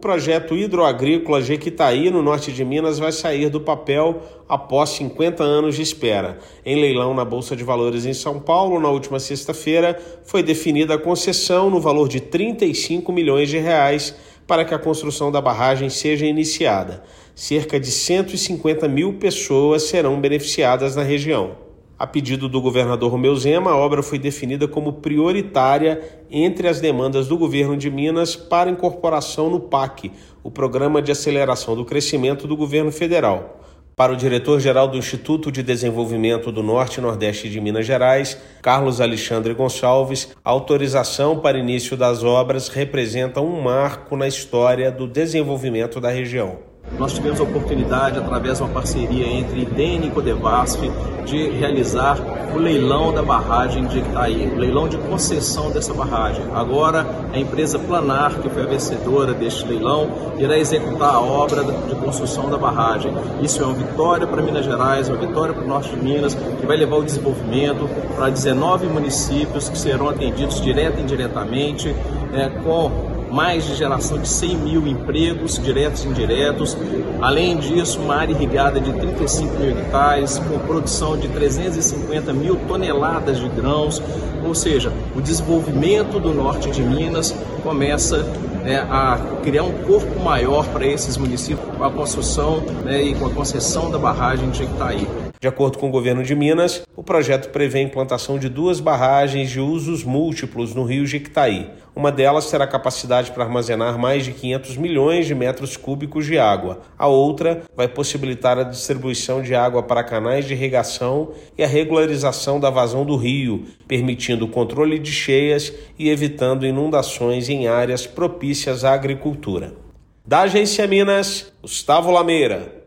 projeto hidroagrícola Jequitaí, no norte de Minas, vai sair do papel após 50 anos de espera. Em leilão na Bolsa de Valores em São Paulo, na última sexta-feira, foi definida a concessão no valor de R$ 35 milhões para que a construção da barragem seja iniciada. Cerca de 150 mil pessoas serão beneficiadas na região. A pedido do governador Romeu Zema, a obra foi definida como prioritária entre as demandas do governo de Minas para incorporação no PAC, o Programa de Aceleração do Crescimento do Governo Federal. Para o diretor-geral do Instituto de Desenvolvimento do Norte e Nordeste de Minas Gerais, Carlos Alexandre Gonçalves, a autorização para início das obras representa um marco na história do desenvolvimento da região. Nós tivemos a oportunidade, através de uma parceria entre IDENE e Codevasf, de realizar o leilão da barragem de Jequitaí, o leilão de concessão dessa barragem. Agora, a empresa Planar, que foi a vencedora deste leilão, irá executar a obra de construção da barragem. Isso é uma vitória para Minas Gerais, uma vitória para o norte de Minas, que vai levar o desenvolvimento para 19 municípios que serão atendidos direta e indiretamente, com mais de geração de 100 mil empregos, diretos e indiretos. Além disso, uma área irrigada de 35 mil hectares, com produção de 350 mil toneladas de grãos. Ou seja, o desenvolvimento do norte de Minas começa a criar um corpo maior para esses municípios com a construção e com a concessão da barragem de Jequitaí. De acordo com o governo de Minas, o projeto prevê a implantação de 2 barragens de usos múltiplos no rio Jequitaí. Uma delas terá capacidade para armazenar mais de 500 milhões de metros cúbicos de água. A outra vai possibilitar a distribuição de água para canais de irrigação e a regularização da vazão do rio, permitindo o controle de cheias e evitando inundações em áreas propícias à agricultura. Da Agência Minas, Gustavo Lameira.